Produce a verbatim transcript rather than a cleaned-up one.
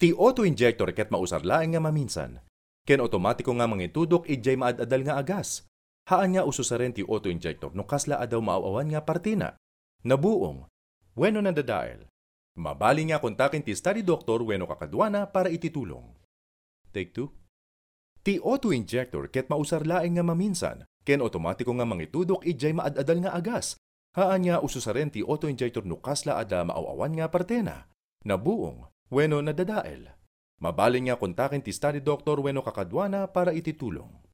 Ti auto-injector ket mausarlaeng nga maminsan. Ken otomatiko nga mangitudok ijay maadadal nga agas. Haan nga ususaren ti auto-injector no kasla adaw maawawan nga partina. Nabuong, wenno nadadael. Mabali nga kontakin ti study doctor wenno kakadwana para ititulong. Take two. Ti auto-injector ket mausarlaeng nga maminsan. Ken otomatiko nga mangitudok ijay maadadal nga agas. Haan nga ususaren ti auto-injector no kasla ada maawawan nga partina. Nabuong, wenno nadadael. Mabaling nga kontakin ti study doctor wenno kakadwana para ititulong.